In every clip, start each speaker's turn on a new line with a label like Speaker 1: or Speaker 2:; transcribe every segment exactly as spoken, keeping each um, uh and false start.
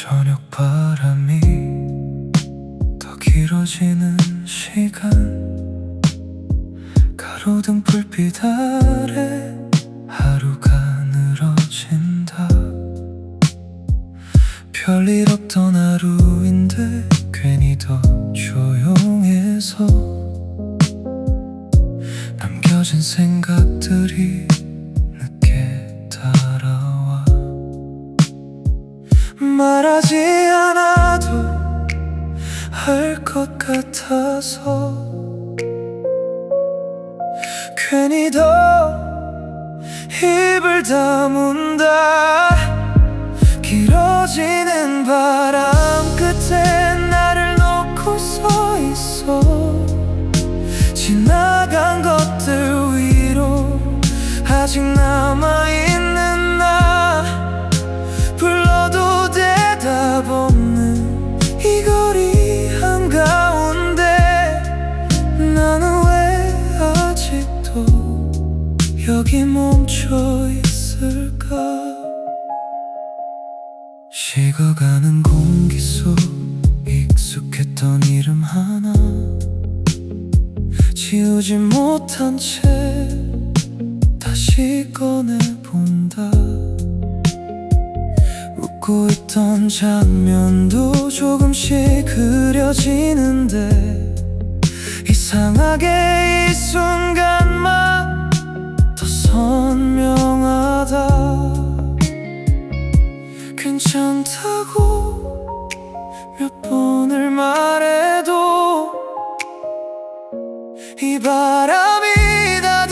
Speaker 1: 저녁 바람이 더 길어지는 시간, 가로등 불빛 아래 하루가 늘어진다. 별일 없던 하루인데 괜히 더 조용해서 남겨진 생각들이 늦게 따라와. 말하지 않아도 할 것 같아서 괜히 더 입을 다문다. 길어지는 바람 끝에 나를 놓고 서 있어. 지나간 것들 위로 아직 남아있는 나. 불러도 대답 없는 이 거리 한가운데 나는 왜 아직도 여기 멈춰 있을까? 식어가는 공기 속 익숙했던 이름 하나 지우지 못한 채 다시 꺼내본다. 웃고 있던 장면도 조금씩 그려지는데 이상하게 이 순간만 더 선명하다. 괜찮다고 몇 번을 말해도 이 바람이 다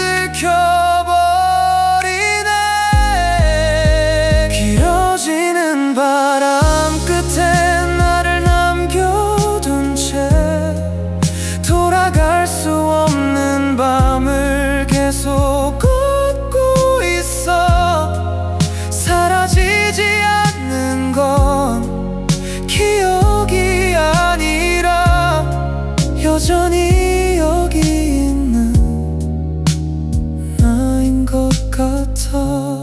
Speaker 1: 들켜버리네. 길어지는 바람 끝에 나를 남겨둔 채 돌아갈 수 없는 밤을 계속 걷고 있어. 사라지지 않는 건 기억이 아니라 여전히 여기 있는 나인 것 같아.